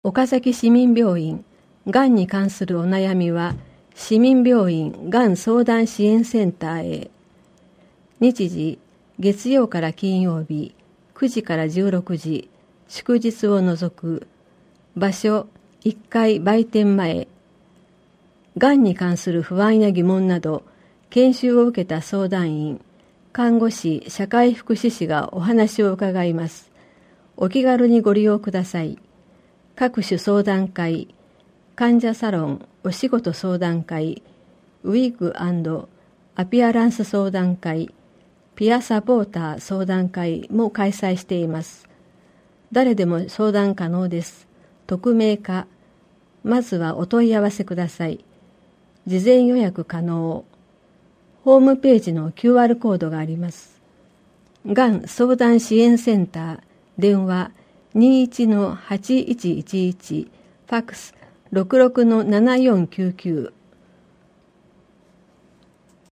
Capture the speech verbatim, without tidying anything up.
岡崎市民病院がんに関するお悩みは市民病院がん相談支援センターへ。日時月曜から金曜日くじからじゅうろくじ、祝日を除く。場所いっかい売店前。がんに関する不安や疑問など研修を受けた相談員、看護師、社会福祉士がお話を伺います。お気軽にご利用ください。各種相談会、患者サロン、お仕事相談会、ウィッグ&アピアランス相談会、ピアサポーター相談会も開催しています。誰でも相談可能です。匿名化。まずはお問い合わせください。事前予約可能。ホームページの キューアール コードがあります。がん相談支援センター、電話 にじゅういちのはちいちいちいち、ファックス ろくろくのななよんきゅうきゅう